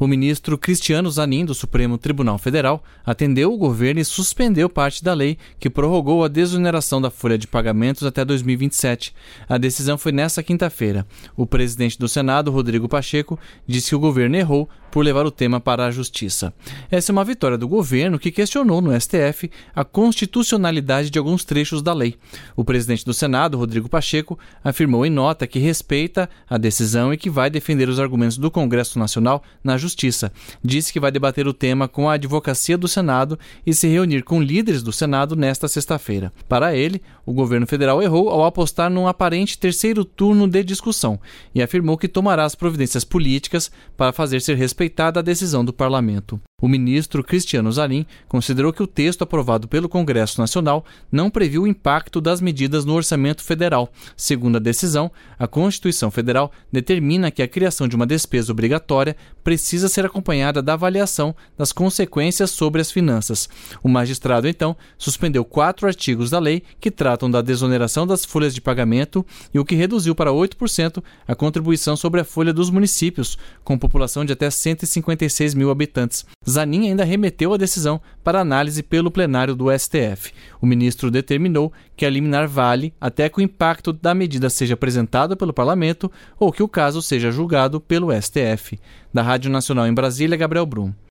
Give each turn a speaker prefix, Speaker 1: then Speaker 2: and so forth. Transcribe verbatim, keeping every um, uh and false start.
Speaker 1: O ministro Cristiano Zanin, do Supremo Tribunal Federal, atendeu o governo e suspendeu parte da lei que prorrogou a desoneração da folha de pagamentos até dois mil e vinte e sete. A decisão foi nesta quinta-feira. O presidente do Senado, Rodrigo Pacheco, disse que o governo errou por levar o tema para a Justiça. Essa é uma vitória do governo que questionou no S T F a constitucionalidade de alguns trechos da lei. O presidente do Senado, Rodrigo Pacheco, afirmou em nota que respeita a decisão e que vai defender os argumentos do Congresso Nacional na Justiça. Disse que vai debater o tema com a advocacia do Senado e se reunir com líderes do Senado nesta sexta-feira. Para ele, o governo federal errou ao apostar num aparente terceiro turno de discussão e afirmou que tomará as providências políticas para fazer ser respeitada a decisão do parlamento. O ministro Cristiano Zanin considerou que o texto aprovado pelo Congresso Nacional não previu o impacto das medidas no orçamento federal. Segundo a decisão, a Constituição Federal determina que a criação de uma despesa obrigatória precisa ser acompanhada da avaliação das consequências sobre as finanças. O magistrado, então, suspendeu quatro artigos da lei que tratam da desoneração das folhas de pagamento e o que reduziu para oito por cento a contribuição sobre a folha dos municípios, com população de até cento e cinquenta e seis mil habitantes. Zanin ainda remeteu a decisão para análise pelo plenário do S T F. O ministro determinou que a liminar vale até que o impacto da medida seja apresentado pelo parlamento ou que o caso seja julgado pelo S T F. Da Rádio Nacional em Brasília, Gabriel Brum.